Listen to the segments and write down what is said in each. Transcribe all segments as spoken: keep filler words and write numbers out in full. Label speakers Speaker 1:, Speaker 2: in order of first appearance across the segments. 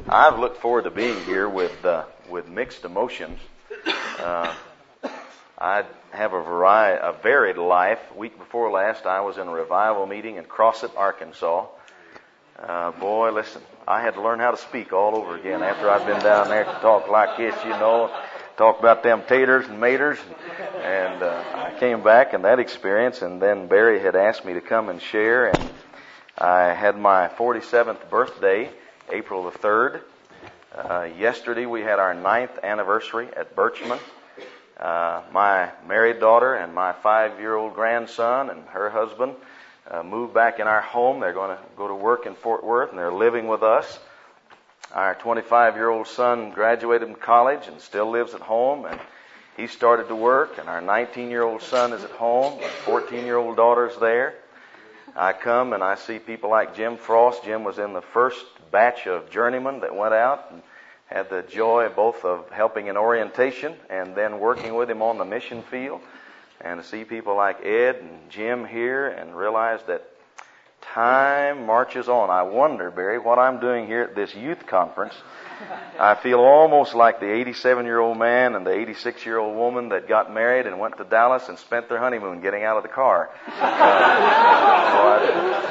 Speaker 1: I've looked forward to being here with uh, with mixed emotions. Uh, I have a variety, a varied life. Week before last, I was in a revival meeting in Crossett, Arkansas. Uh, boy, listen, I had to learn how to speak all over again after I'd been down there to talk like this, you know, talk about them taters and maters. And uh, I came back and that experience, and then Barry had asked me to come and share, and I had my forty-seventh birthday, April the third. Uh, yesterday we had our ninth anniversary at Birchman. Uh, my married daughter and my five-year-old grandson and her husband uh, moved back in our home. They're going to go to work in Fort Worth, and they're living with us. Our twenty-five-year-old son graduated from college and still lives at home, and he started to work, and our nineteen-year-old son is at home. Our fourteen-year-old daughter's there. I come and I see people like Jim Frost. Jim was in the first batch of journeymen that went out and had the joy both of helping in orientation and then working with him on the mission field. And to see people like Ed and Jim here and realize that time marches on. I wonder, Barry, what I'm doing here at this youth conference. I feel almost like the eighty-seven-year-old man and the eighty-six-year-old woman that got married and went to Dallas and spent their honeymoon getting out of the car. Uh,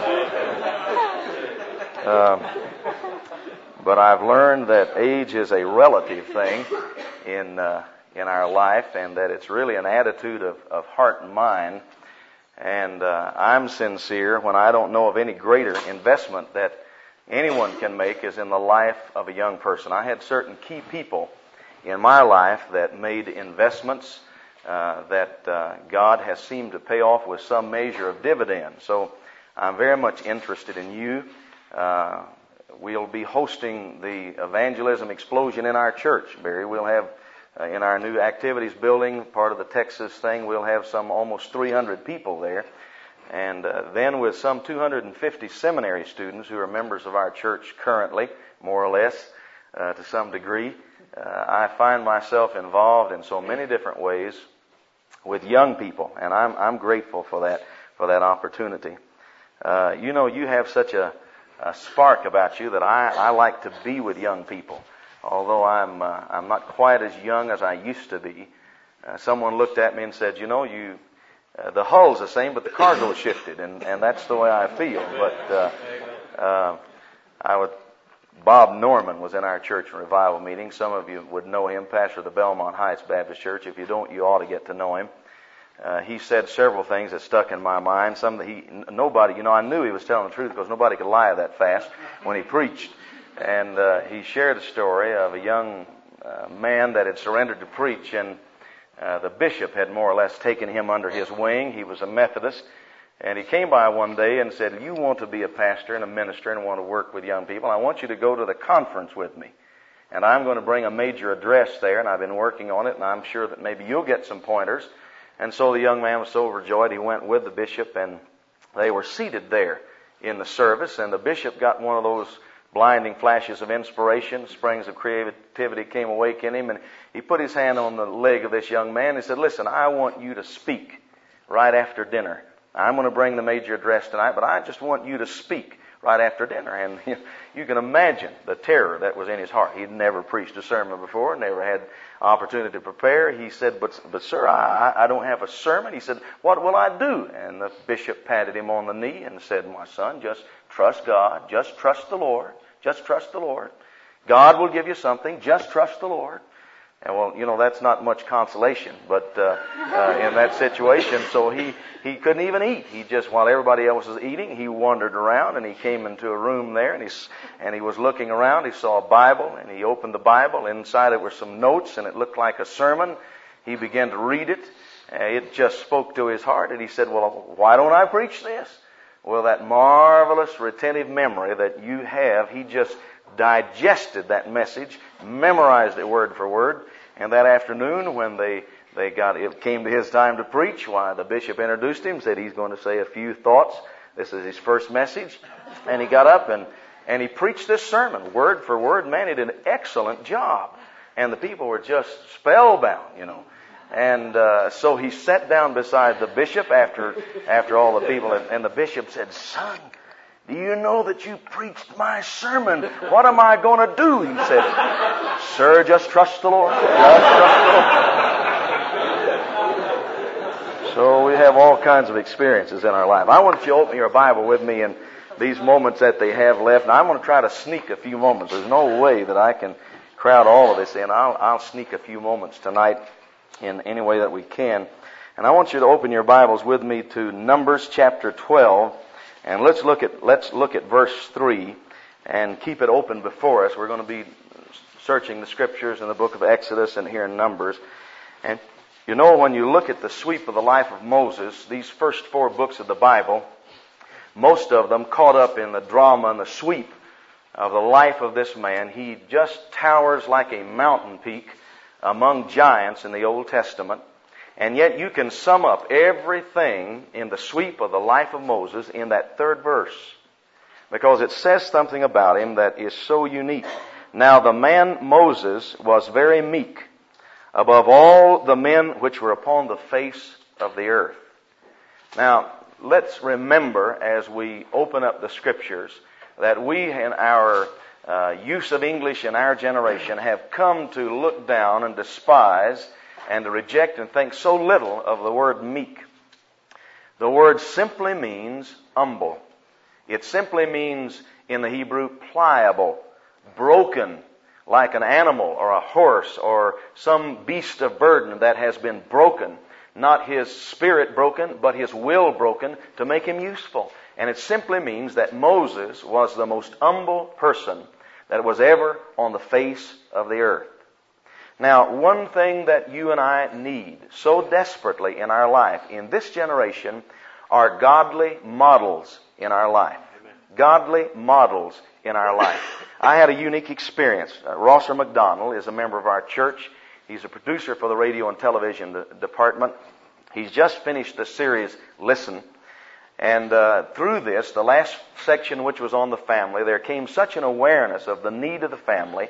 Speaker 1: so um, but I've learned that age is a relative thing in uh, in our life, and that it's really an attitude of, of heart and mind. And uh, I'm sincere when I don't know of any greater investment that anyone can make is in the life of a young person. I had certain key people in my life that made investments uh, that uh, God has seemed to pay off with some measure of dividend. So I'm very much interested in you. Uh, we'll be hosting the evangelism explosion in our church, Barry. We'll have uh, in our new activities building, part of the Texas thing, we'll have some almost three hundred people there. And uh, then with some two hundred fifty seminary students who are members of our church currently, more or less, uh, to some degree, uh, I find myself involved in so many different ways with young people, and I'm I'm grateful for that for that opportunity. Uh, you know, you have such a, a spark about you that I, I like to be with young people, although I'm uh, I'm not quite as young as I used to be. Uh, someone looked at me and said, "You know, you." Uh, the hull's the same, but the cargo shifted, and, and that's the way I feel. But uh, uh, I would. Bob Norman was in our church revival meeting. Some of you would know him, pastor of the Belmont Heights Baptist Church. If you don't, you ought to get to know him. Uh, he said several things that stuck in my mind. Some that he, nobody, you know, I knew he was telling the truth because nobody could lie that fast when he preached. And uh, he shared a story of a young uh, man that had surrendered to preach, and Uh, the bishop had more or less taken him under his wing. He was a Methodist. And he came by one day and said, "You want to be a pastor and a minister and want to work with young people, I want you to go to the conference with me. And I'm going to bring a major address there, and I've been working on it, and I'm sure that maybe you'll get some pointers." And so the young man was so overjoyed, he went with the bishop, and they were seated there in the service. And the bishop got one of those blinding flashes of inspiration, springs of creativity came awake in him, and he put his hand on the leg of this young man and said, "Listen, I want you to speak right after dinner. I'm going to bring the major address tonight, but I just want you to speak right after dinner." And you, you can imagine the terror that was in his heart. He'd never preached a sermon before, never had opportunity to prepare. He said, but, but sir, I, I don't have a sermon. He said, "What will I do?" And the bishop patted him on the knee and said, "My son, just trust God. Just trust the Lord. Just trust the Lord. God will give you something. Just trust the Lord." And well, you know, that's not much consolation, but uh, uh, in that situation, so he, he couldn't even eat. He just, while everybody else was eating, he wandered around, and he came into a room there, and he, and he was looking around. He saw a Bible, and he opened the Bible. Inside it were some notes, and it looked like a sermon. He began to read it. Uh, it just spoke to his heart, and he said, "Well, why don't I preach this?" Well, that marvelous retentive memory that you have, he just digested that message, memorized it word for word. And that afternoon, when they they got it came to his time to preach, why the bishop introduced him, said he's going to say a few thoughts. This is his first message, and he got up and and he preached this sermon word for word. Man, he did an excellent job, and the people were just spellbound, you know. And uh, so he sat down beside the bishop after after all the people, and, and the bishop said, "Son, "Do you know that you preached my sermon? What am I going to do?" He said, "Sir, just trust the Lord. Just trust the Lord." So we have all kinds of experiences in our life. I want you to open your Bible with me in these moments that they have left. And I'm going to try to sneak a few moments. There's no way that I can crowd all of this in. I'll, I'll sneak a few moments tonight in any way that we can. And I want you to open your Bibles with me to Numbers chapter twelve. And let's look at, let's look at verse three and keep it open before us. We're going to be searching the Scriptures in the book of Exodus and here in Numbers. And you know, when you look at the sweep of the life of Moses, these first four books of the Bible, most of them caught up in the drama and the sweep of the life of this man. He just towers like a mountain peak among giants in the Old Testament. And yet you can sum up everything in the sweep of the life of Moses in that third verse, because it says something about him that is so unique. "Now the man Moses was very meek above all the men which were upon the face of the earth." Now, let's remember as we open up the Scriptures that we in our uh, use of English in our generation have come to look down and despise and to reject and think so little of the word meek. The word simply means humble. It simply means in the Hebrew pliable, broken, like an animal or a horse or some beast of burden that has been broken. Not his spirit broken, but his will broken to make him useful. And it simply means that Moses was the most humble person that was ever on the face of the earth. Now, one thing that you and I need so desperately in our life, in this generation, are godly models in our life. Amen. Godly models in our life. I had a unique experience. Uh, Rosser McDonald is a member of our church. He's a producer for the radio and television de- department. He's just finished the series, Listen. And uh, through this, the last section which was on the family, there came such an awareness of the need of the family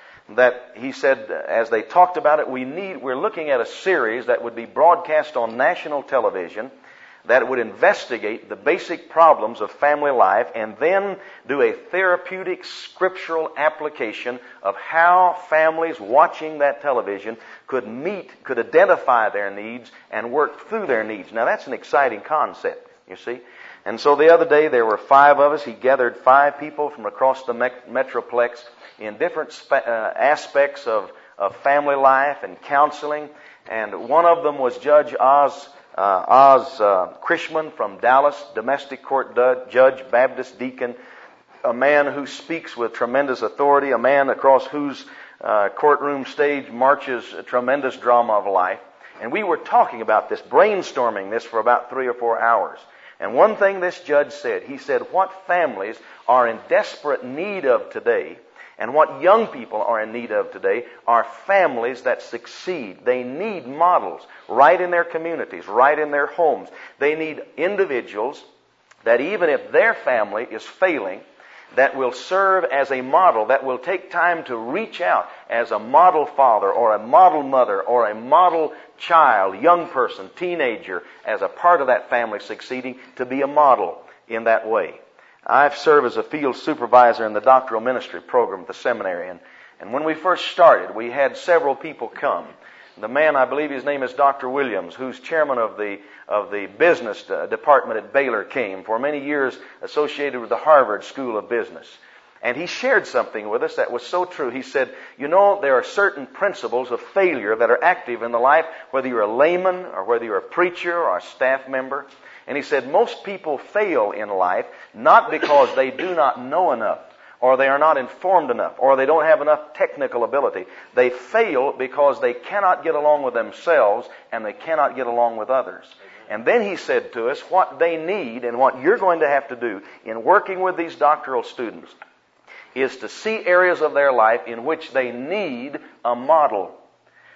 Speaker 1: that he said, as they talked about it, we need, we're looking at a series that would be broadcast on national television that would investigate the basic problems of family life and then do a therapeutic scriptural application of how families watching that television could meet, could identify their needs and work through their needs. Now that's an exciting concept, you see. And so the other day there were five of us. He gathered five people from across the Metroplex in different spe- uh, aspects of, of family life and counseling. And one of them was Judge Oz Uh, Oz uh, Krishman from Dallas, domestic court du- judge, Baptist deacon, a man who speaks with tremendous authority, a man across whose uh, courtroom stage marches a tremendous drama of life. And we were talking about this, brainstorming this for about three or four hours. And one thing this judge said, he said, what families are in desperate need of today and what young people are in need of today are families that succeed. They need models right in their communities, right in their homes. They need individuals that even if their family is failing, that will serve as a model, that will take time to reach out as a model father or a model mother or a model child, young person, teenager, as a part of that family succeeding, to be a model in that way. I've served as a field supervisor in the doctoral ministry program at the seminary. And, and when we first started, we had several people come. The man, I believe his name is Doctor Williams, who's chairman of the of the business department at Baylor, came for many years associated with the Harvard School of Business. And he shared something with us that was so true. He said, you know, there are certain principles of failure that are active in the life, whether you're a layman or whether you're a preacher or a staff member. And he said, most people fail in life not because they do not know enough, or they are not informed enough, or they don't have enough technical ability. They fail because they cannot get along with themselves and they cannot get along with others. And then he said to us what they need and what you're going to have to do in working with these doctoral students is to see areas of their life in which they need a model.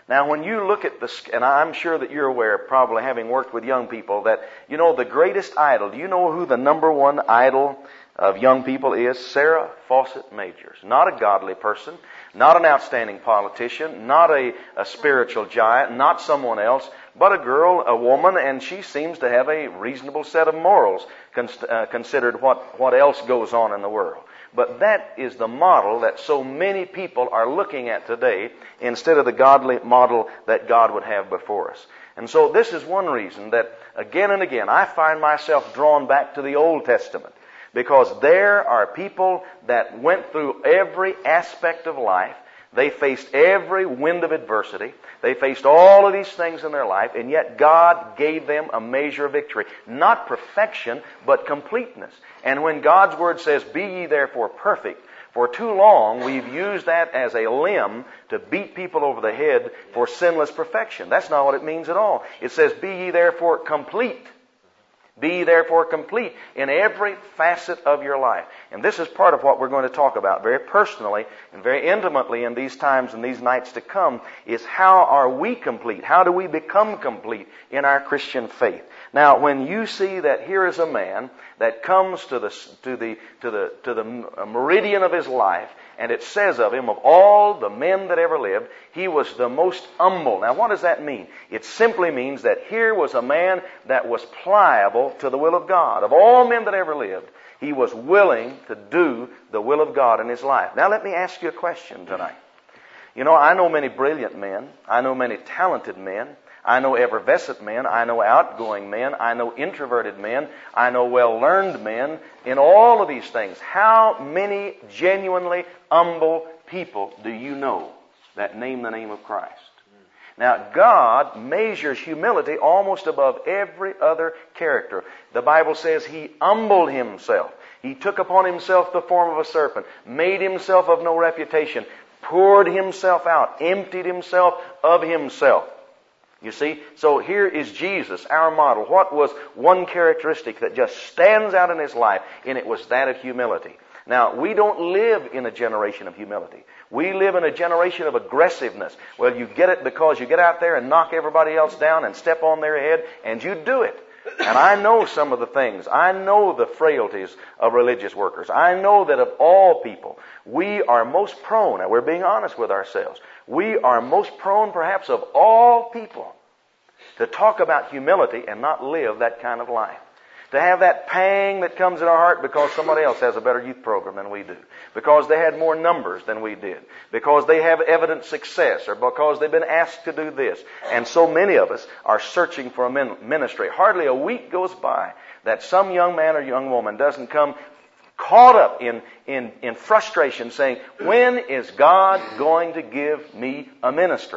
Speaker 1: Now, when you look at the, and I'm sure that you're aware, probably having worked with young people, that, you know, the greatest idol, do you know who the number one idol of young people is? Sarah Fawcett Majors. Not a godly person, not an outstanding politician, not a, a spiritual giant, not someone else, but a girl, a woman, and she seems to have a reasonable set of morals, cons- uh, considered what, what else goes on in the world. But that is the model that so many people are looking at today instead of the godly model that God would have before us. And so this is one reason that again and again I find myself drawn back to the Old Testament, because there are people that went through every aspect of life. They faced every wind of adversity. They faced all of these things in their life, and yet God gave them a measure of victory. Not perfection, but completeness. And when God's Word says, "Be ye therefore perfect," for too long we've used that as a limb to beat people over the head for sinless perfection. That's not what it means at all. It says, "Be ye therefore complete." Be ye therefore complete in every facet of your life. And this is part of what we're going to talk about very personally and very intimately in these times and these nights to come, is how are we complete? How do we become complete in our Christian faith? Now, when you see that here is a man that comes to the to the to the to the meridian of his life, and it says of him, of all the men that ever lived, he was the most humble. Now, what does that mean? It simply means that here was a man that was pliable to the will of God. Of all men that ever lived, he was willing to do the will of God in his life. Now, let me ask you a question tonight. You know, I know many brilliant men. I know many talented men. I know effervescent men. I know outgoing men. I know introverted men. I know well-learned men. In all of these things, how many genuinely humble people do you know that name the name of Christ? Now, God measures humility almost above every other character. The Bible says He humbled Himself. He took upon Himself the form of a serpent, made Himself of no reputation, poured Himself out, emptied Himself of Himself. You see, so here is Jesus, our model. What was one characteristic that just stands out in His life? And it was that of humility. Now, we don't live in a generation of humility. We live in a generation of aggressiveness. Well, you get it because you get out there and knock everybody else down and step on their head, and you do it. And I know some of the things. I know the frailties of religious workers. I know that of all people, we are most prone, and we're being honest with ourselves, we are most prone perhaps of all people to talk about humility and not live that kind of life. To have that pang that comes in our heart because somebody else has a better youth program than we do. Because they had more numbers than we did. Because they have evident success. Or because they've been asked to do this. And so many of us are searching for a ministry. Hardly a week goes by that some young man or young woman doesn't come caught up in, in, in frustration saying, when is God going to give me a ministry?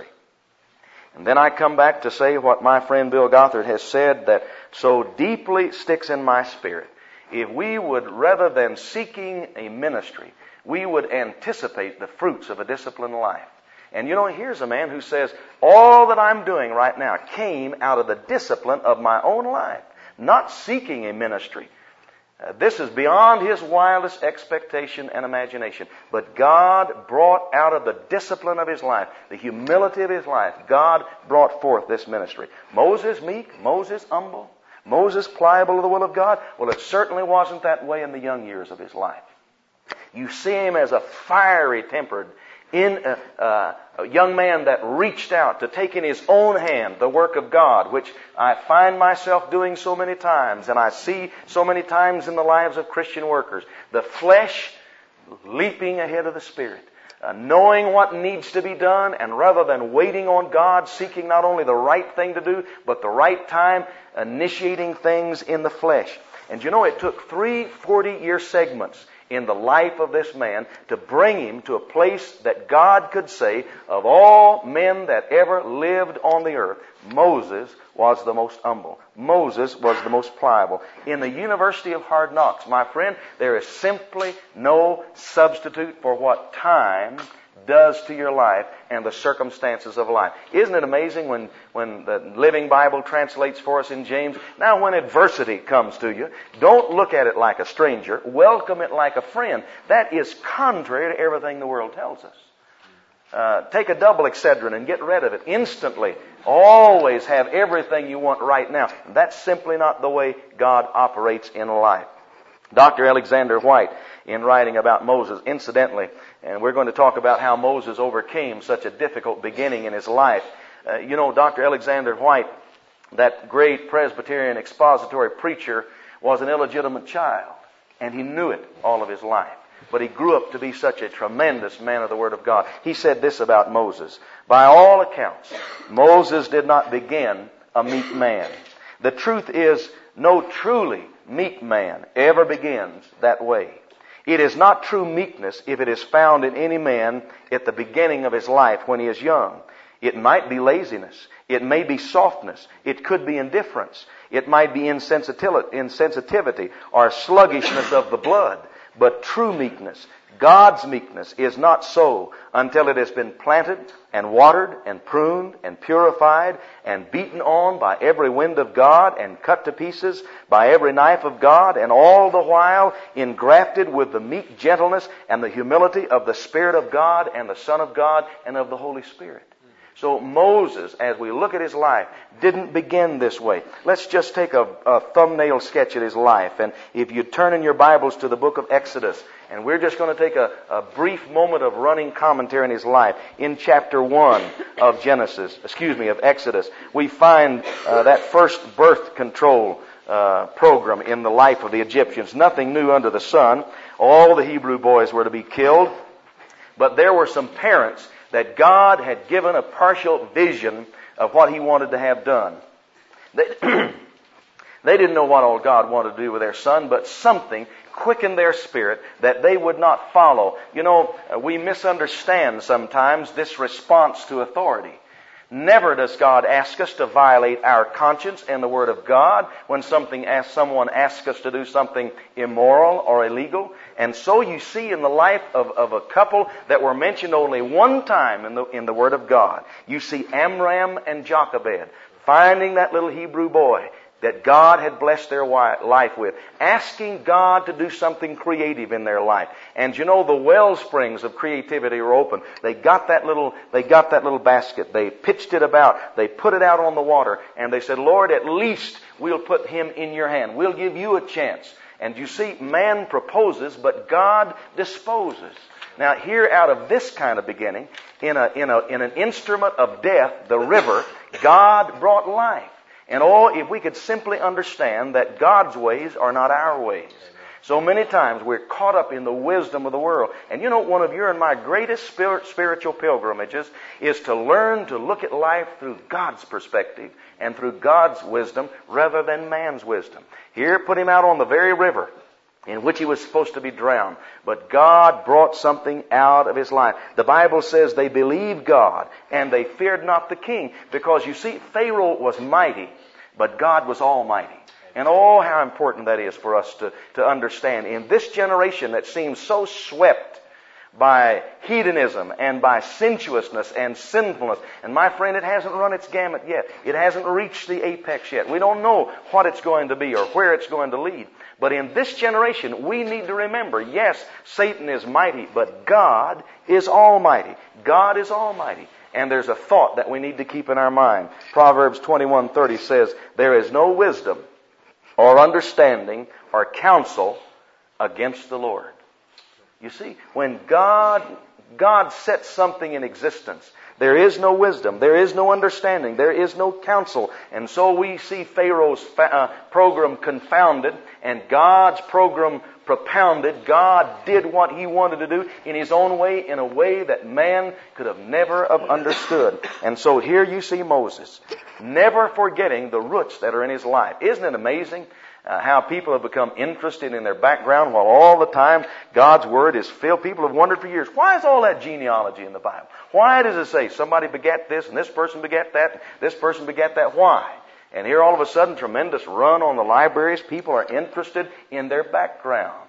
Speaker 1: And then I come back to say what my friend Bill Gothard has said that so deeply sticks in my spirit. If we would, rather than seeking a ministry, we would anticipate the fruits of a disciplined life. And you know, here's a man who says, all that I'm doing right now came out of the discipline of my own life, not seeking a ministry. Uh, this is beyond his wildest expectation and imagination. But God brought out of the discipline of his life, the humility of his life, God brought forth this ministry. Moses meek, Moses humble, Moses pliable to the will of God. Well, it certainly wasn't that way in the young years of his life. You see him as a fiery tempered, in a, uh, a young man that reached out to take in his own hand the work of God, which I find myself doing so many times, and I see so many times in the lives of Christian workers. The flesh leaping ahead of the Spirit, uh, knowing what needs to be done, and rather than waiting on God, seeking not only the right thing to do, but the right time, initiating things in the flesh. And you know, it took three forty-year segments in the life of this man to bring him to a place that God could say, of all men that ever lived on the earth, Moses was the most humble. Moses was the most pliable. In the University of Hard Knocks, my friend, there is simply no substitute for what time does to your life and the circumstances of life. Isn't it amazing when, when the Living Bible translates for us in James? Now, when adversity comes to you, don't look at it like a stranger. Welcome it like a friend. That is contrary to everything the world tells us. Uh, take a double Excedrin and get rid of it instantly. Always have everything you want right now. That's simply not the way God operates in life. Doctor Alexander White, in writing about Moses, incidentally, and we're going to talk about how Moses overcame such a difficult beginning in his life. Uh, you know, Doctor Alexander White, that great Presbyterian expository preacher, was an illegitimate child, and he knew it all of his life. But he grew up to be such a tremendous man of the Word of God. He said this about Moses: by all accounts, Moses did not begin a meek man. The truth is, no truly meek man ever begins that way. It is not true meekness if it is found in any man at the beginning of his life when he is young. It might be laziness. It may be softness. It could be indifference. It might be insensitivity or sluggishness of the blood. But true meekness, God's meekness, is not so until it has been planted and watered and pruned and purified and beaten on by every wind of God and cut to pieces by every knife of God, and all the while engrafted with the meek gentleness and the humility of the Spirit of God and the Son of God and of the Holy Spirit. So Moses, as we look at his life, didn't begin this way. Let's just take a, a thumbnail sketch at his life. And if you turn in your Bibles to the book of Exodus, and we're just going to take a, a brief moment of running commentary in his life. In chapter one of Genesis, excuse me, of Exodus, we find uh, that first birth control uh, program in the life of the Egyptians. Nothing new under the sun. All the Hebrew boys were to be killed. But there were some parents that God had given a partial vision of what He wanted to have done. They, they didn't know what all God wanted to do with their son, but something quickened their spirit that they would not follow. You know, we misunderstand sometimes this response to authority. Never does God ask us to violate our conscience and the Word of God when something asks, someone asks us to do something immoral or illegal. And so you see in the life of, of a couple that were mentioned only one time in the, in the Word of God, you see Amram and Jochebed finding that little Hebrew boy that God had blessed their life with, asking God to do something creative in their life. And you know, the well springs of creativity were open. They got that little, they got that little basket. They pitched it about. They put it out on the water. And they said, Lord, at least we'll put him in your hand. We'll give you a chance. And you see, man proposes, but God disposes. Now, here out of this kind of beginning, in a, in a, in an instrument of death, the river, God brought life. And oh, if we could simply understand that God's ways are not our ways. So many times we're caught up in the wisdom of the world. And you know, one of your and my greatest spirit, spiritual pilgrimages is to learn to look at life through God's perspective and through God's wisdom rather than man's wisdom. Here, put him out on the very river in which he was supposed to be drowned. But God brought something out of his life. The Bible says they believed God and they feared not the king. Because you see, Pharaoh was mighty, but God was almighty. And oh, how important that is for us to, to understand. In this generation that seems so swept by hedonism and by sensuousness and sinfulness. And my friend, it hasn't run its gamut yet. It hasn't reached the apex yet. We don't know what it's going to be or where it's going to lead. But in this generation, we need to remember, yes, Satan is mighty, but God is almighty. God is almighty. And there's a thought that we need to keep in our mind. Proverbs twenty-one thirty says, there is no wisdom or understanding or counsel against the Lord. You see, when God, God sets something in existence, there is no wisdom, there is no understanding, there is no counsel. And so we see Pharaoh's fa- uh, program confounded and God's program propounded. God did what he wanted to do in his own way, in a way that man could have never have understood. And so here you see Moses, never forgetting the roots that are in his life. Isn't it amazing? Uh, how people have become interested in their background while all the time God's Word is filled. People have wondered for years, why is all that genealogy in the Bible? Why does it say somebody begat this and this person begat that, this person begat that? Why? And here all of a sudden, tremendous run on the libraries. People are interested in their background.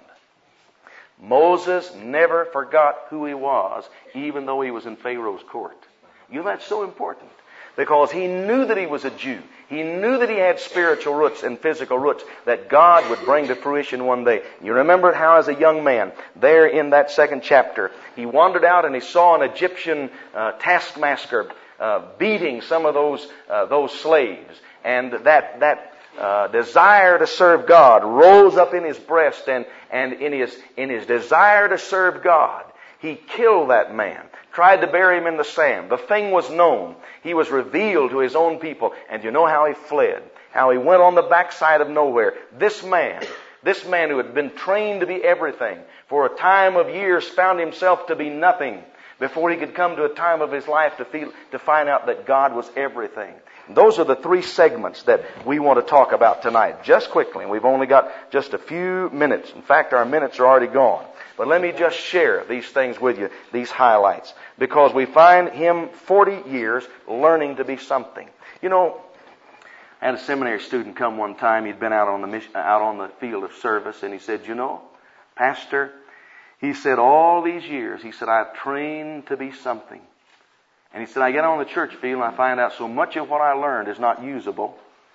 Speaker 1: Moses never forgot who he was, even though he was in Pharaoh's court. You know, that's so important. because he knew that he was a Jew. He knew that he had spiritual roots and physical roots that God would bring to fruition one day. You remember how as a young man, there in that second chapter, he wandered out and he saw an Egyptian uh, taskmaster uh, beating some of those uh, those slaves. And that that uh, desire to serve God rose up in his breast, and, and in his in his desire to serve God, he killed that man. Tried to bury him in the sand. The thing was known. He was revealed to his own people. And you know how he fled? How he went on the backside of nowhere. This man, this man who had been trained to be everything, for a time of years found himself to be nothing before he could come to a time of his life to feel, to find out that God was everything. And those are the three segments that we want to talk about tonight. Just quickly. And we've only got just a few minutes. In fact, our minutes are already gone. But let me just share these things with you, these highlights. Because we find him forty years learning to be something. You know, I had a seminary student come one time. He'd been out on the mission, out on the field of service, and he said, you know, Pastor, he said, all these years, he said, I've trained to be something. And he said, I get on the church field and I find out so much of what I learned is not usable,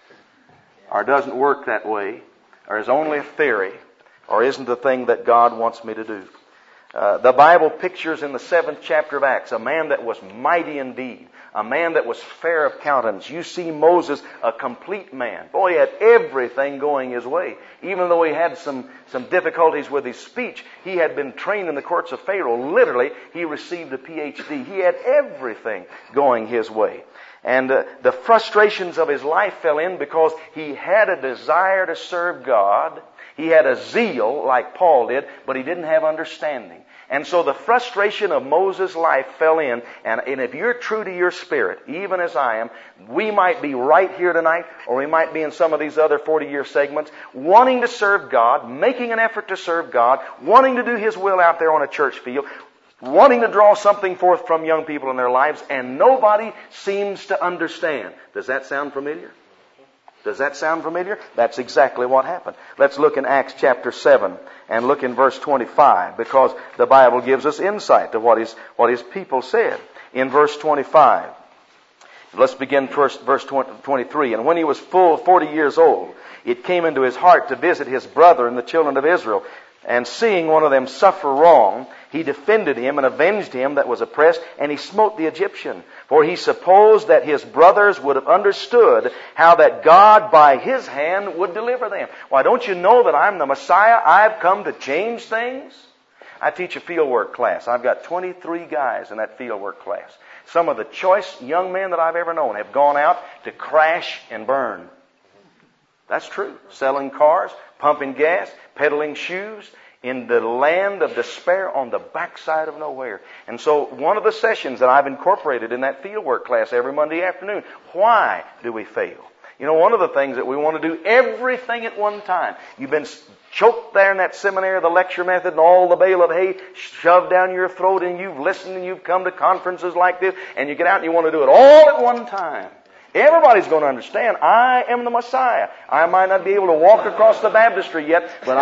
Speaker 1: or doesn't work that way, or is only a theory, or isn't the thing that God wants me to do. Uh, the Bible pictures in the seventh chapter of Acts a man that was mighty indeed, a man that was fair of countenance. You see Moses, a complete man. Boy, he had everything going his way. Even though he had some, some difficulties with his speech, he had been trained in the courts of Pharaoh. Literally, he received a P H D. He had everything going his way. And uh, the frustrations of his life fell in because he had a desire to serve God. He had a zeal like Paul did, but he didn't have understanding. And so the frustration of Moses' life fell in. And, and if you're true to your spirit, even as I am, we might be right here tonight, or we might be in some of these other forty-year segments, wanting to serve God, making an effort to serve God, wanting to do His will out there on a church field, wanting to draw something forth from young people in their lives, and nobody seems to understand. Does that sound familiar? Does that sound familiar? That's exactly what happened. Let's look in Acts chapter seven and look in verse twenty-five, because the Bible gives us insight to what his, what his people said. In verse twenty-five, let's begin first, verse twenty-three. And when he was full forty years old, it came into his heart to visit his brother and the children of Israel. And seeing one of them suffer wrong, he defended him and avenged him that was oppressed, and he smote the Egyptian. For he supposed that his brothers would have understood how that God by his hand would deliver them. Why, don't you know that I'm the Messiah? I've come to change things. I teach a fieldwork class. I've got twenty-three guys in that fieldwork class. Some of the choice young men that I've ever known have gone out to crash and burn. That's true. Selling cars, pumping gas, peddling shoes, in the land of despair on the backside of nowhere. And so one of the sessions that I've incorporated in that fieldwork class every Monday afternoon, why do we fail? You know, one of the things that we want to do everything at one time. You've been choked there in that seminary, the lecture method, and all the bale of hay shoved down your throat, and you've listened and you've come to conferences like this, and you get out and you want to do it all at one time. Everybody's going to understand, I am the Messiah. I might not be able to walk across the baptistry yet, but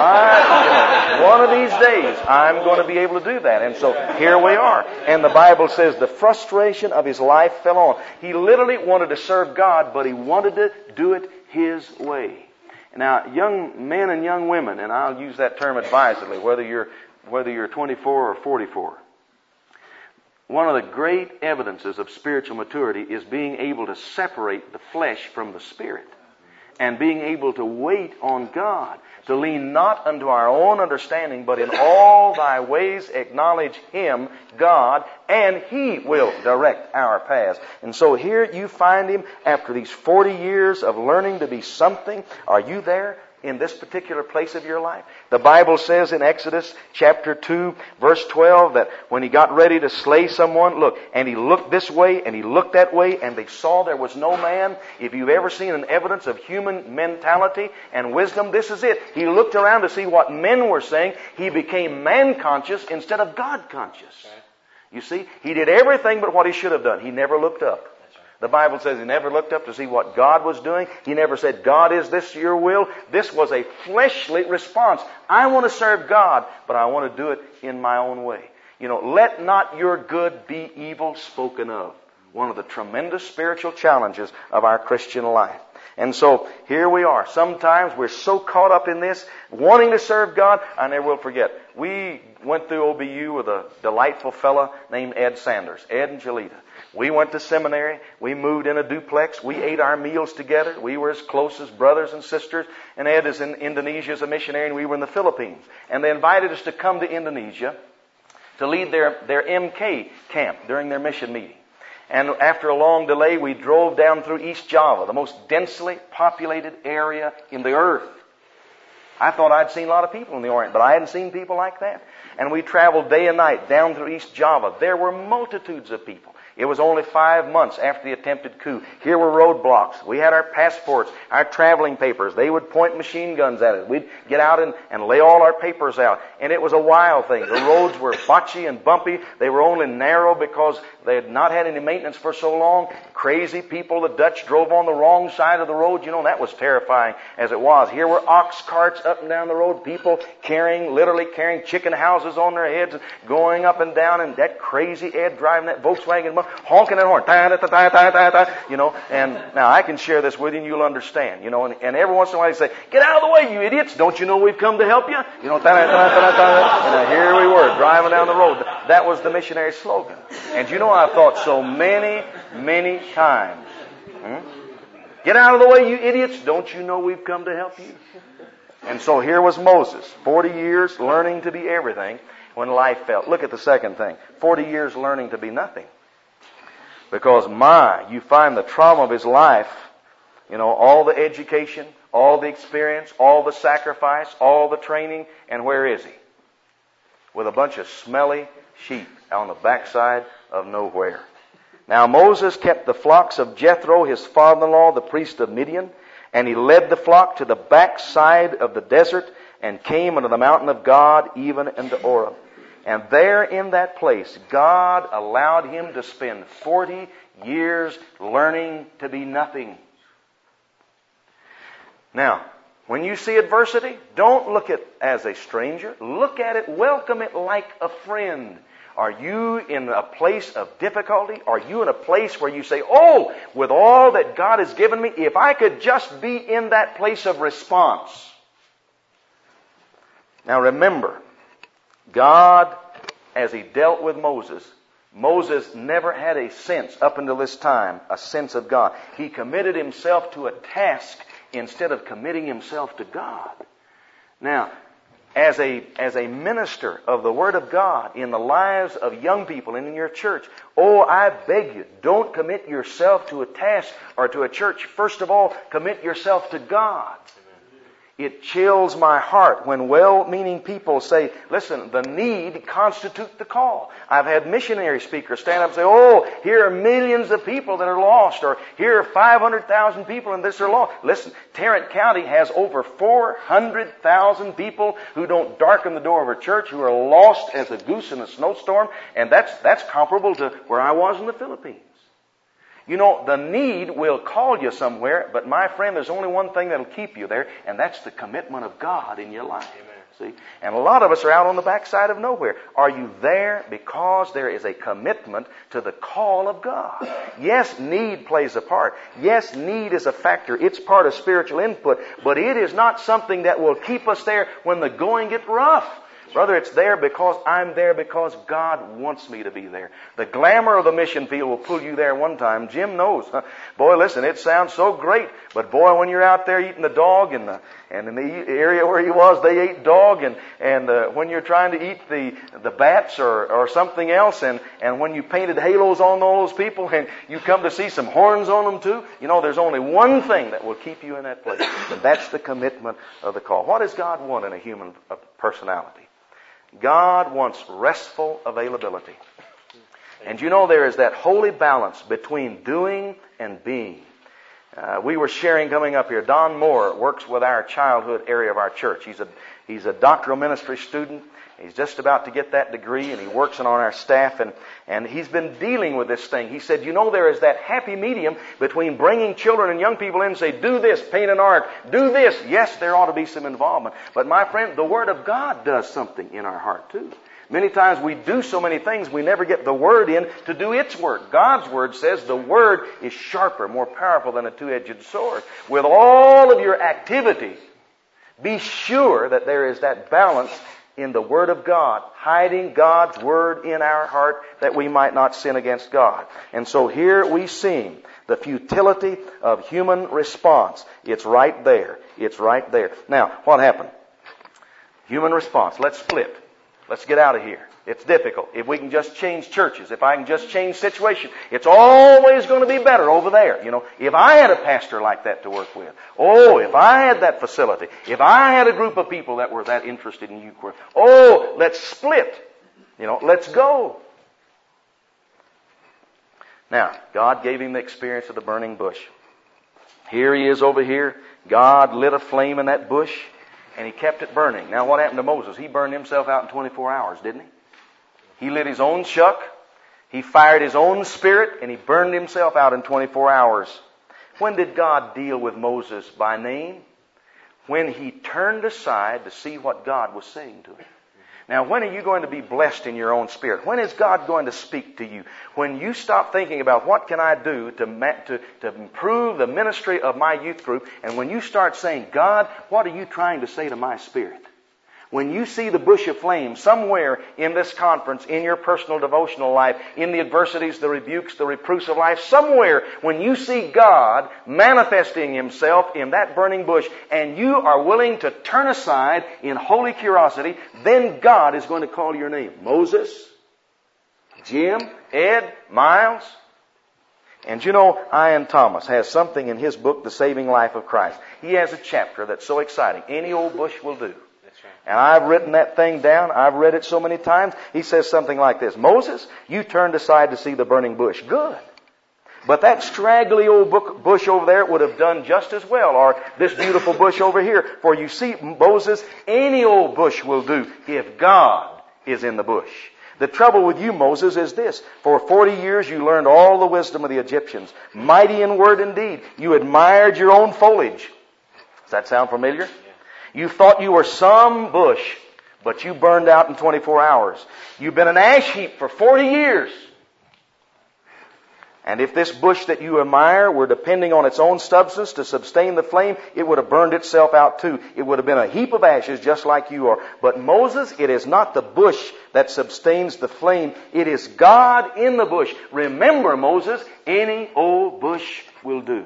Speaker 1: I, you know, one of these days, I'm going to be able to do that. And so here we are. And the Bible says the frustration of his life fell on. He literally wanted to serve God, but he wanted to do it his way. Now, young men and young women, and I'll use that term advisedly, whether you're, whether you're twenty-four or forty-four, one of the great evidences of spiritual maturity is being able to separate the flesh from the spirit, and being able to wait on God, to lean not unto our own understanding, but in all thy ways acknowledge Him, God, and He will direct our paths. And so here you find him after these forty years of learning to be something. Are you there in this particular place of your life? The Bible says in Exodus chapter two, verse twelve, that when he got ready to slay someone, look, and he looked this way and he looked that way, and they saw there was no man. If you've ever seen an evidence of human mentality and wisdom, this is it. He looked around to see what men were saying. He became man-conscious instead of God-conscious. You see, he did everything but what he should have done. He never looked up. The Bible says he never looked up to see what God was doing. He never said, God, is this your will? This was a fleshly response. I want to serve God, but I want to do it in my own way. You know, let not your good be evil spoken of. One of the tremendous spiritual challenges of our Christian life. And so here we are. Sometimes we're so caught up in this, wanting to serve God. I never will forget. We went through O B U with a delightful fellow named Ed Sanders, Ed and Jelita. We went to seminary. We moved in a duplex. We ate our meals together. We were as close as brothers and sisters. And Ed is in Indonesia as a missionary, and we were in the Philippines. And they invited us to come to Indonesia to lead their, their M K camp during their mission meeting. And after a long delay, we drove down through East Java, the most densely populated area in the earth. I thought I'd seen a lot of people in the Orient, but I hadn't seen people like that. And we traveled day and night down through East Java. There were multitudes of people. It was only five months after the attempted coup. Here were roadblocks. We had our passports, our traveling papers. They would point machine guns at us. We'd get out and, and lay all our papers out. And it was a wild thing. The roads were botchy and bumpy. They were only narrow because they had not had any maintenance for so long. Crazy people. The Dutch drove on the wrong side of the road. You know, that was terrifying as it was. Here were ox carts up and down the road. People carrying, literally carrying chicken houses on their heads, going up and down. And that crazy Ed driving that Volkswagen, honking that horn, ta, ta, ta, ta, ta, ta, you know. And now I can share this with you and you'll understand, you know. And, and every once in a while he say, "Get out of the way, you idiots. Don't you know we've come to help you?" You know, ta, ta, ta, ta, ta. And uh, here we were driving down the road. That was the missionary slogan. And you know, I've thought so many, many times, hmm? "Get out of the way, you idiots. Don't you know we've come to help you?" And so here was Moses, forty years learning to be everything when life felt. Look at the second thing. forty years learning to be nothing. Because my, you find the trauma of his life, you know, all the education, all the experience, all the sacrifice, all the training, and where is he? With a bunch of smelly sheep on the backside of nowhere. Now Moses kept the flocks of Jethro, his father-in-law, the priest of Midian, and he led the flock to the backside of the desert and came unto the mountain of God, even unto Oreb. And there in that place, God allowed him to spend forty years learning to be nothing. Now, when you see adversity, don't look at it as a stranger. Look at it, welcome it like a friend. Are you in a place of difficulty? Are you in a place where you say, "Oh, with all that God has given me, if I could just be in that place of response." Now remember, God, as he dealt with Moses, Moses never had a sense, up until this time, a sense of God. He committed himself to a task instead of committing himself to God. Now, as a, as a minister of the Word of God in the lives of young people and in your church, oh, I beg you, don't commit yourself to a task or to a church. First of all, commit yourself to God. It chills my heart when well-meaning people say, "Listen, the need constitutes the call." I've had missionary speakers stand up and say, "Oh, here are millions of people that are lost," or "Here are five hundred thousand people and this are lost." Listen, Tarrant County has over four hundred thousand people who don't darken the door of a church, who are lost as a goose in a snowstorm, and that's, that's comparable to where I was in the Philippines. You know, the need will call you somewhere, but my friend, there's only one thing that'll keep you there, and that's the commitment of God in your life. Amen. See? And a lot of us are out on the backside of nowhere. Are you there because there is a commitment to the call of God? Yes, need plays a part. Yes, need is a factor. It's part of spiritual input, but it is not something that will keep us there when the going gets rough. Brother, it's there because I'm there because God wants me to be there. The glamour of the mission field will pull you there one time. Jim knows. Huh? Boy, listen, it sounds so great. But boy, when you're out there eating the dog and the, and in the area where he was, they ate dog. And, and uh, when you're trying to eat the, the bats or, or something else, and, and when you painted halos on all those people and you come to see some horns on them too, you know, there's only one thing that will keep you in that place. And that's the commitment of the call. What does God want in a human personality? God wants restful availability. And you know, there is that holy balance between doing and being. Uh, we were sharing coming up here. Don Moore works with our childhood area of our church. He's a he's a doctoral ministry student. He's just about to get that degree, and he works on our staff, and, and he's been dealing with this thing. He said, you know, there is that happy medium between bringing children and young people in and say, do this, paint an ark, do this. Yes, there ought to be some involvement. But my friend, the Word of God does something in our heart too. Many times we do so many things, we never get the Word in to do its work. God's Word says the Word is sharper, more powerful than a two-edged sword. With all of your activity, be sure that there is that balance in the Word of God, hiding God's Word in our heart that we might not sin against God. And so here we see the futility of human response. It's right there. It's right there. Now, what happened? Human response. Let's split. Let's get out of here. It's difficult. If we can just change churches, if I can just change situation, it's always going to be better over there. You know, if I had a pastor like that to work with, oh, if I had that facility, if I had a group of people that were that interested in youth work, oh, let's split. You know, let's go. Now, God gave him the experience of the burning bush. Here he is over here. God lit a flame in that bush, and he kept it burning. Now, what happened to Moses? He burned himself out in twenty-four hours, didn't he? He lit his own chuck. He fired his own spirit, and he burned himself out in twenty-four hours. When did God deal with Moses by name? When he turned aside to see what God was saying to him. Now, when are you going to be blessed in your own spirit? When is God going to speak to you? When you stop thinking about what can I do to, to, to improve the ministry of my youth group, and when you start saying, God, what are you trying to say to my spirit? When you see the bush of flame somewhere in this conference, in your personal devotional life, in the adversities, the rebukes, the reproofs of life, somewhere when you see God manifesting Himself in that burning bush and you are willing to turn aside in holy curiosity, then God is going to call your name. Moses, Jim, Ed, Miles. And you know, Ian Thomas has something in his book, The Saving Life of Christ. He has a chapter that's so exciting. Any old bush will do. And I've written that thing down. I've read it so many times. He says something like this. Moses, you turned aside to see the burning bush. Good. But that straggly old bush over there would have done just as well. Or this beautiful bush over here. For you see, Moses, any old bush will do if God is in the bush. The trouble with you, Moses, is this. For forty years you learned all the wisdom of the Egyptians. Mighty in word and deed. You admired your own foliage. Does that sound familiar? You thought you were some bush, but you burned out in twenty-four hours. You've been an ash heap for forty years. And if this bush that you admire were depending on its own substance to sustain the flame, it would have burned itself out too. It would have been a heap of ashes just like you are. But Moses, it is not the bush that sustains the flame. It is God in the bush. Remember, Moses, any old bush will do.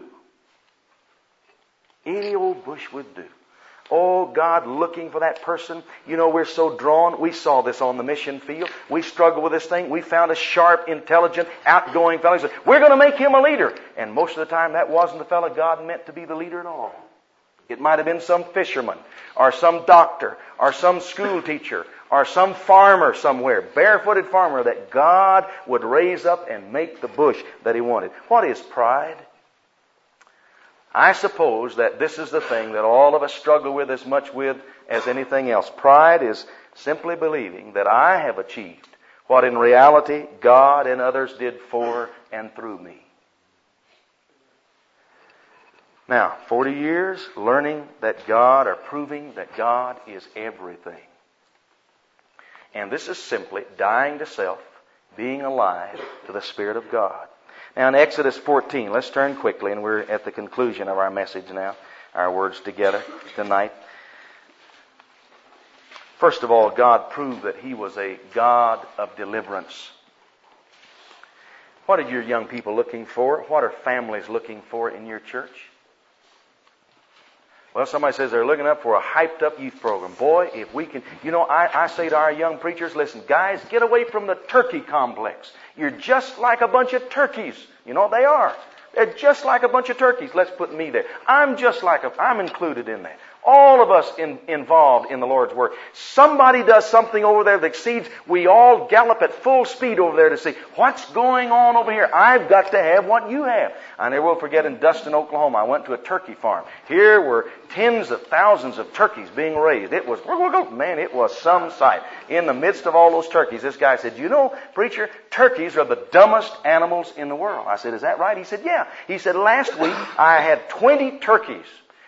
Speaker 1: Any old bush would do. Oh, God looking for that person. You know, we're so drawn. We saw this on the mission field. We struggled with this thing. We found a sharp, intelligent, outgoing fellow. He said, we're going to make him a leader. And most of the time, that wasn't the fellow God meant to be the leader at all. It might have been some fisherman, or some doctor, or some school teacher, or some farmer somewhere, barefooted farmer that God would raise up and make the bush that He wanted. What is pride? I suppose that this is the thing that all of us struggle with as much with as anything else. Pride is simply believing that I have achieved what in reality God and others did for and through me. Now, forty years learning that God, or proving that God is everything. And this is simply dying to self, being alive to the Spirit of God. Now in Exodus fourteen, let's turn quickly, and we're at the conclusion of our message now, our words together tonight. First of all, God proved that He was a God of deliverance. What are your young people looking for? What are families looking for in your church? Well, somebody says they're looking up for a hyped up youth program. Boy, if we can, you know, I, I say to our young preachers, listen, guys, get away from the turkey complex. You're just like a bunch of turkeys. You know, they are. They're just like a bunch of turkeys. Let's put me there. I'm just like a, I'm included in that. All of us in, involved in the Lord's work. Somebody does something over there that exceeds, we all gallop at full speed over there to see what's going on over here. I've got to have what you have. I never will forget in Dustin, Oklahoma, I went to a turkey farm. Here were tens of thousands of turkeys being raised. It was, man, it was some sight. In the midst of all those turkeys, this guy said, you know, preacher, turkeys are the dumbest animals in the world. I said, is that right? He said, yeah. He said, last week I had twenty turkeys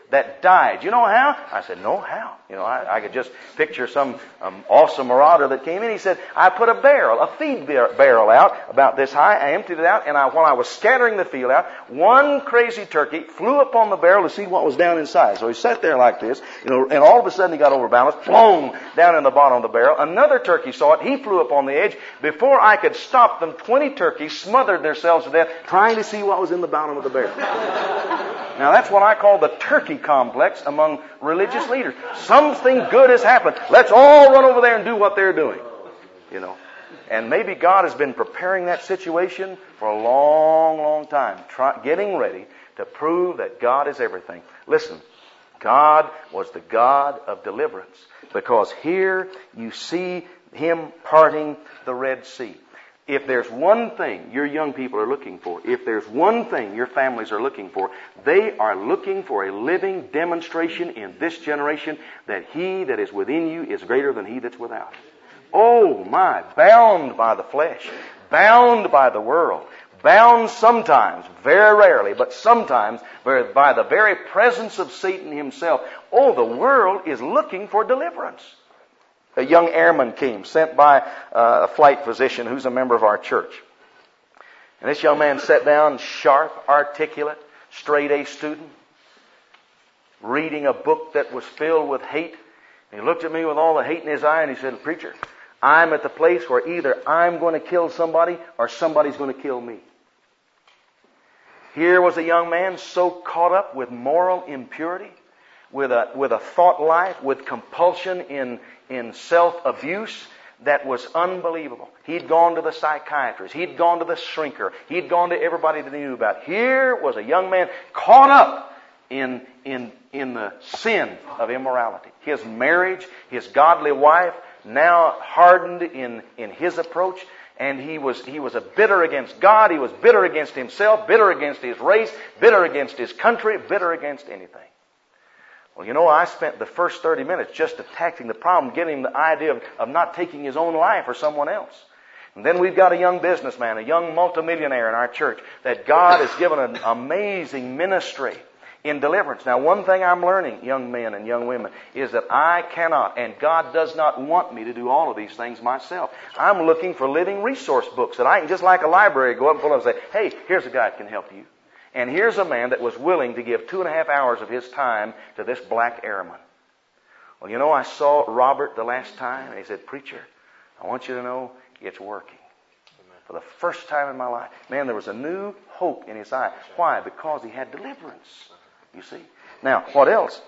Speaker 1: that died. You know how? I said, no, how? You know, I, I could just picture some um, awesome marauder that came in. He said, I put a barrel, a feed bar- barrel out about this high. I emptied it out, and I, while I was scattering the field out, one crazy turkey flew up on the barrel to see what was down inside. So he sat there like this, you know, and all of a sudden he got overbalanced, flown down in the bottom of the barrel. Another turkey saw it. He flew up on the edge. Before I could stop them, twenty turkeys smothered themselves to death trying to see what was in the bottom of the barrel. Now that's what I call the turkey complex among religious leaders. Something good has happened. Let's all run over there and do what they're doing. You know. And maybe God has been preparing that situation for a long, long time, try, getting ready to prove that God is everything. Listen, God was the God of deliverance, because here you see Him parting the Red Sea. If there's one thing your young people are looking for, if there's one thing your families are looking for, they are looking for a living demonstration in this generation that He that is within you is greater than he that's without. Oh my, bound by the flesh, bound by the world, bound sometimes, very rarely, but sometimes by the very presence of Satan himself. Oh, the world is looking for deliverance. A young airman came, sent by uh, a flight physician who's a member of our church. And this young man sat down, sharp, articulate, straight A student, reading a book that was filled with hate. And he looked at me with all the hate in his eye and he said, "Preacher, I'm at the place where either I'm going to kill somebody or somebody's going to kill me." Here was a young man so caught up with moral impurity, with a with a thought life, with compulsion in in self-abuse that was unbelievable. He'd gone to the psychiatrist. He'd gone to the shrinker. He'd gone to everybody that he knew about. Here was a young man caught up in in in the sin of immorality. His marriage, his godly wife, now hardened in in his approach. And he was he was a bitter against God. He was bitter against himself, bitter against his race, bitter against his country, bitter against anything. Well, you know, I spent the first thirty minutes just attacking the problem, getting him the idea of, of not taking his own life or someone else. And then we've got a young businessman, a young multimillionaire in our church that God has given an amazing ministry in deliverance. Now, one thing I'm learning, young men and young women, is that I cannot, and God does not want me to do all of these things myself. I'm looking for living resource books that I can, just like a library, go up and pull up and say, "Hey, here's a guy that can help you." And here's a man that was willing to give two and a half hours of his time to this black airman. Well, you know, I saw Robert the last time, and he said, "Preacher, I want you to know it's working." For the first time in my life. Man, there was a new hope in his eye. Why? Because he had deliverance. You see? Now, what else?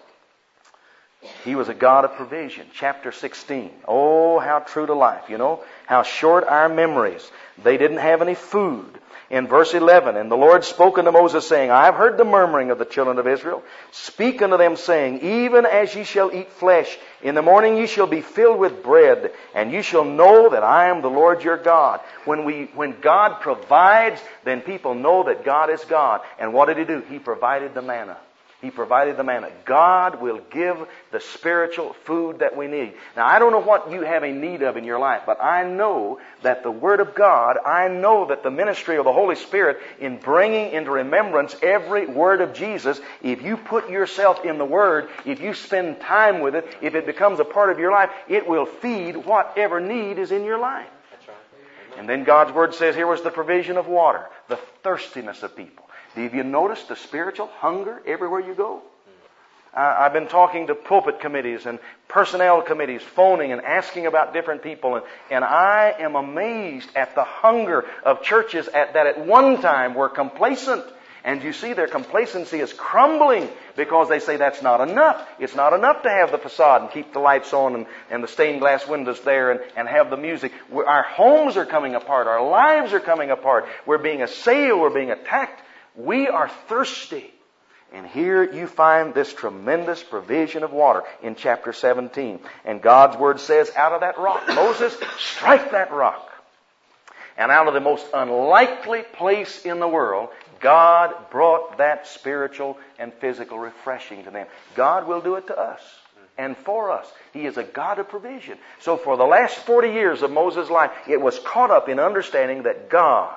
Speaker 1: He was a God of provision. Chapter sixteen. Oh, how true to life. You know, how short our memories. They didn't have any food. In verse eleven, "And the Lord spoke unto Moses, saying, I have heard the murmuring of the children of Israel. Speak unto them, saying, Even as ye shall eat flesh, in the morning ye shall be filled with bread, and ye shall know that I am the Lord your God." When we, when God provides, then people know that God is God. And what did He do? He provided the manna. He provided the manna. God will give the spiritual food that we need. Now, I don't know what you have a need of in your life, but I know that the Word of God, I know that the ministry of the Holy Spirit in bringing into remembrance every word of Jesus, if you put yourself in the Word, if you spend time with it, if it becomes a part of your life, it will feed whatever need is in your life. That's right. And then God's Word says here was the provision of water, the thirstiness of people. Have you noticed the spiritual hunger everywhere you go? Uh, I've been talking to pulpit committees and personnel committees, phoning and asking about different people, and, and I am amazed at the hunger of churches at, that at one time were complacent. And you see their complacency is crumbling because they say that's not enough. It's not enough to have the facade and keep the lights on and, and the stained glass windows there and, and have the music. We're, our homes are coming apart. Our lives are coming apart. We're being assailed. We're being attacked. We are thirsty. And here you find this tremendous provision of water in chapter seventeen. And God's Word says, out of that rock, Moses, strike that rock. And out of the most unlikely place in the world, God brought that spiritual and physical refreshing to them. God will do it to us and for us. He is a God of provision. So for the last forty years of Moses' life, it was caught up in understanding that God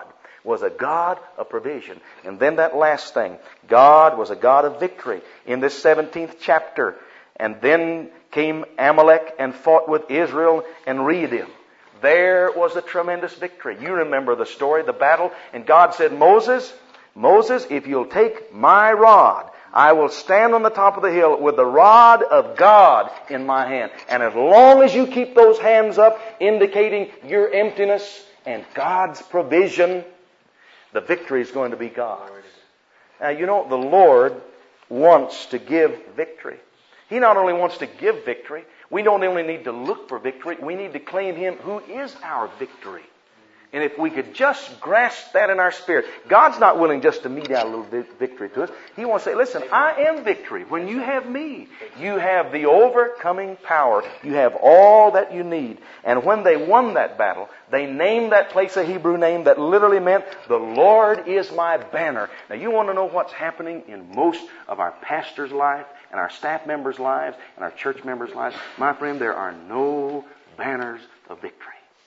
Speaker 1: was a God of provision. And then that last thing, God was a God of victory in this seventeenth chapter. And then came Amalek and fought with Israel and Rehoboam. There was a tremendous victory. You remember the story, the battle. And God said, Moses, Moses, if you'll take my rod, I will stand on the top of the hill with the rod of God in my hand. And as long as you keep those hands up, indicating your emptiness and God's provision, the victory is going to be God's. Now, you know, the Lord wants to give victory. He not only wants to give victory, we don't only need to look for victory, we need to claim Him who is our victory. And if we could just grasp that in our spirit, God's not willing just to mete out a little victory to us. He wants to say, listen, I am victory. When you have me, you have the overcoming power. You have all that you need. And when they won that battle, they named that place a Hebrew name that literally meant, the Lord is my banner. Now you want to know what's happening in most of our pastors' life, and our staff members' lives, and our church members' lives? My friend, there are no banners of victory.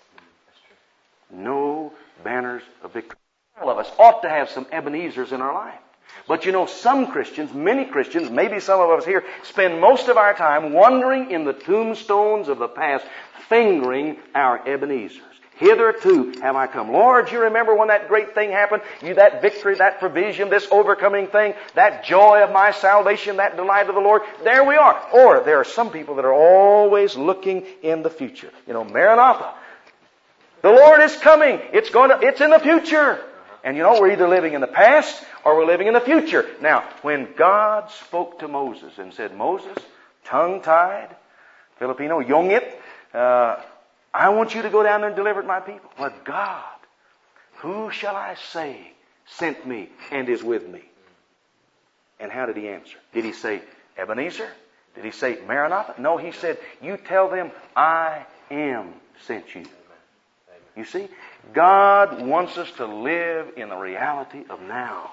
Speaker 1: No banners of victory. All of us ought to have some Ebenezers in our life. But you know, some Christians, many Christians, maybe some of us here, spend most of our time wandering in the tombstones of the past, fingering our Ebenezers. Hitherto have I come. Lord, you remember when that great thing happened? You, that victory, that provision, this overcoming thing, that joy of my salvation, that delight of the Lord. There we are. Or there are some people that are always looking in the future. You know, Maranatha. The Lord is coming. It's going to, it's in the future. And you know, we're either living in the past or we're living in the future. Now, when God spoke to Moses and said, Moses, tongue-tied, Filipino, yongit, uh, I want you to go down there and deliver my people. But God, who shall I say sent me and is with me? And how did He answer? Did He say Ebenezer? Did He say Maranatha? No, He said, you tell them I am sent you. You see, God wants us to live in the reality of now.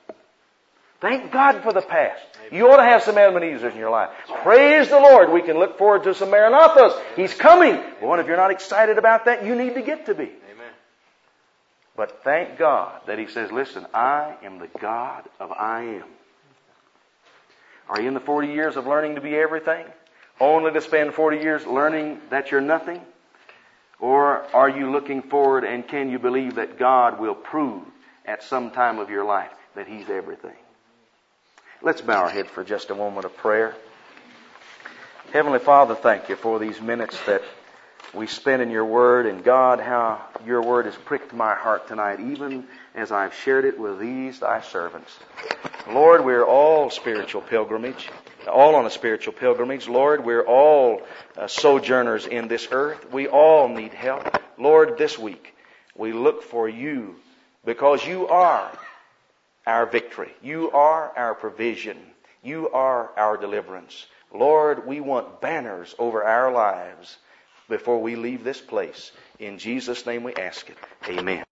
Speaker 1: Thank God for the past. You ought to have some Ebenezers in your life. Praise the Lord. We can look forward to some Maranathas. He's coming. Boy, if you're not excited about that, you need to get to be. Amen. But thank God that He says, listen, I am the God of I am. Are you in the forty years of learning to be everything? Only to spend forty years learning that you're nothing? Or are you looking forward, and can you believe that God will prove at some time of your life that He's everything? Let's bow our head for just a moment of prayer. Heavenly Father, thank You for these minutes that we spent in Your Word. And God, how Your Word has pricked my heart tonight, even as I've shared it with these Thy servants. Lord, we're all spiritual pilgrimage. All on a spiritual pilgrimage. Lord, we're all uh, sojourners in this earth. We all need help. Lord, this week we look for You because You are our victory. You are our provision. You are our deliverance. Lord, we want banners over our lives before we leave this place. In Jesus' name we ask it. Amen.